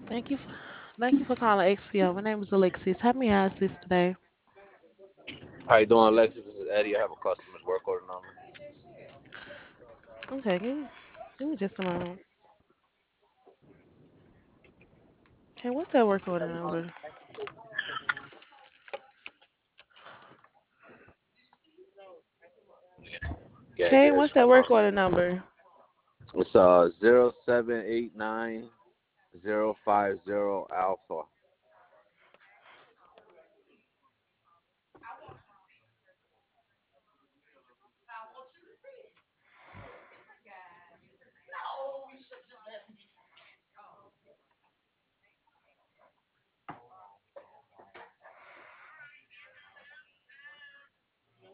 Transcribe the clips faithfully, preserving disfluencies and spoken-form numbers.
Thank you. For, thank you for calling X P O. My name is Alexis. How may I assist today? How you doing, Alexis? This is Eddie. I have a customer's work order number. Okay, give me, give me just a moment. Okay, what's that work order number? Yeah, Okay, there's what's that hold work on. order number? It's uh zero seven eight nine zero five zero alpha.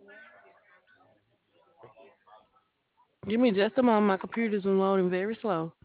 Give me just a moment. My computer's loading very slow.